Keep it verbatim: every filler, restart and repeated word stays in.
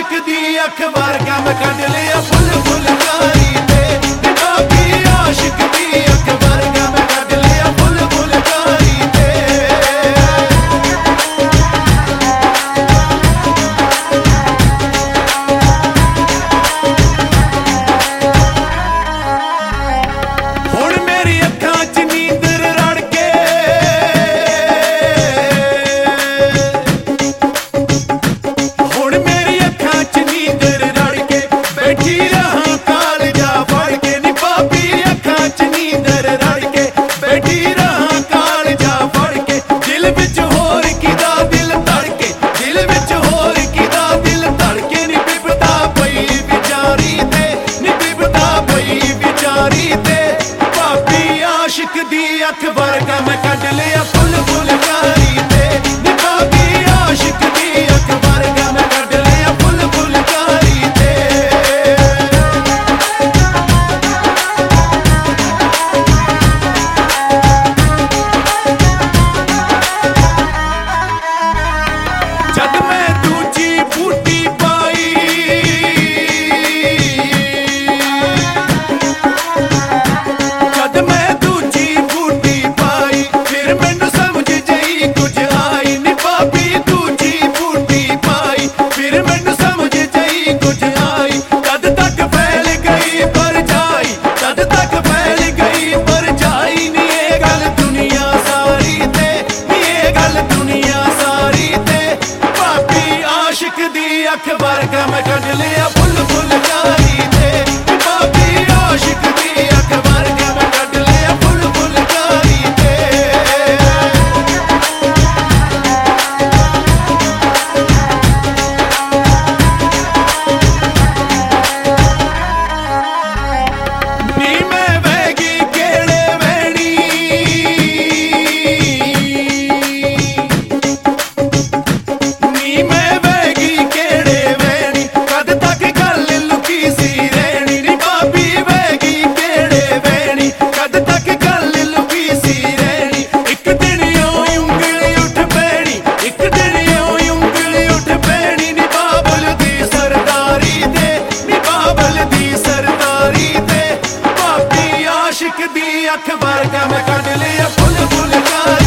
आशिक दी अख वर्गा मैं कढ लिया फुल फुलकारी ते भाभी आशिक दी अख वर्गा मैं कढ लिया फुल फुलकारी ते हुण मेरी अखां च नींदर रड़ के हुण मेरी अखां च नींदर रड़ के बैठी रहां कालजा फड़ के नी भाभी अखां च नींदर रड़ के बैठी रहां कालजा फड़ के दिल विच होर किदा दिल धड़के दिल विच होर किदा दिल धड़के नी बिपता पई विचारी ते नी बिपता पई विचारी ते भाभी आशिक दी अख वर्गा मैं कढ लिया फुल फुलकारी ते नी भाभी आशिक दी अख वर्गा मैं कढ लिया फुल फुलकारी ते जद मैं दूजी बूटी पाई जद मैं दूजी बूटी पाई फिर मैनू समझ जई कुछ आई नी भाभी दूजी बूटी पाई फिर मैनू समझ जई कुछ आई तद तक फैल गई परछाई तद तक फैल गई परछाई नी ये गल दुनिया सारी ते नी ये गल दुनिया सारी ते भाभी आशिक दी अख वर्गा मैं कढ लिया फुल फुलकारी ते भाभी आशिक दी अख वर्गा मैं कढ लिया फुल फुलकारी ते नी मैं वैगी केड़े वैणी नी मैं वैगी केड़े वैणी कद तक गल लुकी सी रहनी नी भाभी वैगी केड़े वैणी कद तक गल लुकी सी रहनी इक दिन ओं उंगली उठ पैनी इक दिन ओं उंगली उठ पैनी नी बाबल दी सरदारी ते नी बाबल दी सरदारी ते भाभी आशिक दी अख वर्गा मैं कढ लिया फुल फुलकारी